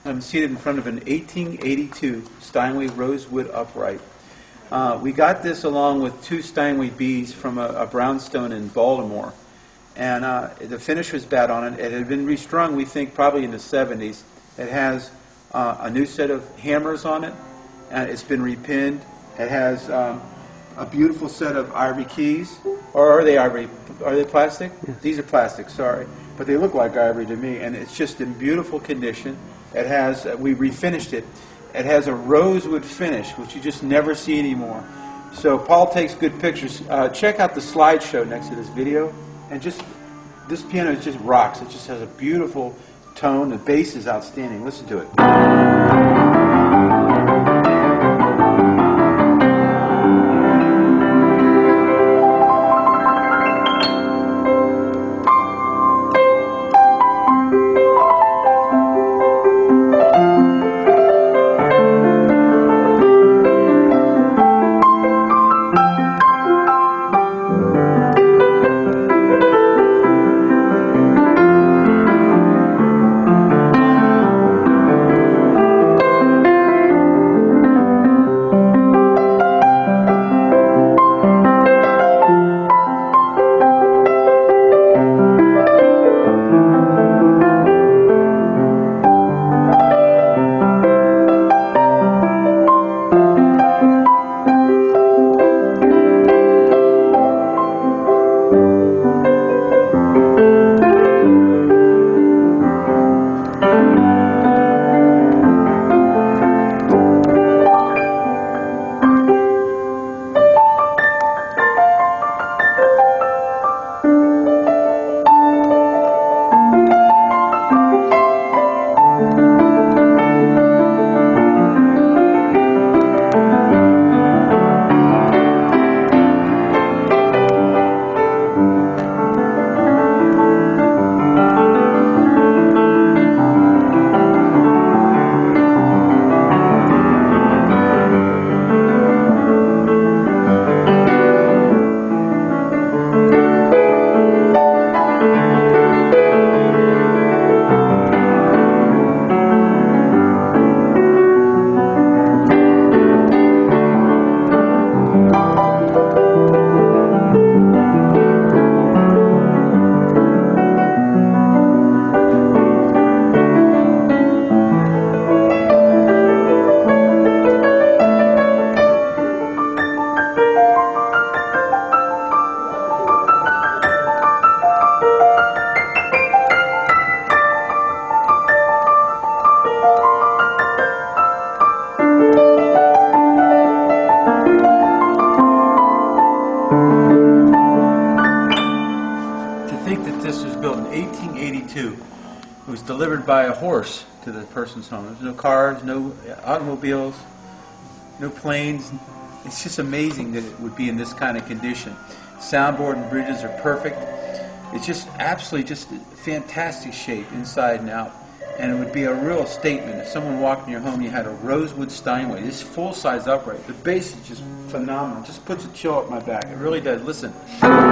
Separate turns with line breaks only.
I'm seated in front of an 1882 Steinway rosewood upright. We got this along with two Steinway Bs from a brownstone in Baltimore. And the finish was bad on it. It had been restrung, we think, probably in the 70s. It has a new set of hammers on it, and it's been repinned. It has a beautiful set of ivory keys. Or are they ivory? Are they plastic?
Yeah.
These are plastic, sorry. But they look like ivory to me, and it's just in beautiful condition. It has, we refinished it. It has a rosewood finish, which you just never see anymore. So Paul takes good pictures. Check out the slideshow next to this video. And just, this piano just rocks. It just has a beautiful tone. The bass is outstanding. Listen to it. This was built in 1882. It was delivered by a horse to the person's home. There's no cars, no automobiles, no planes. It's just amazing that it would be in this kind of condition. Soundboard and bridges are perfect. It's just absolutely just fantastic shape inside and out. And it would be a real statement if someone walked in your home and you had a rosewood Steinway, this full-size upright. The bass is just phenomenal. It just puts a chill up my back. It really does. Listen.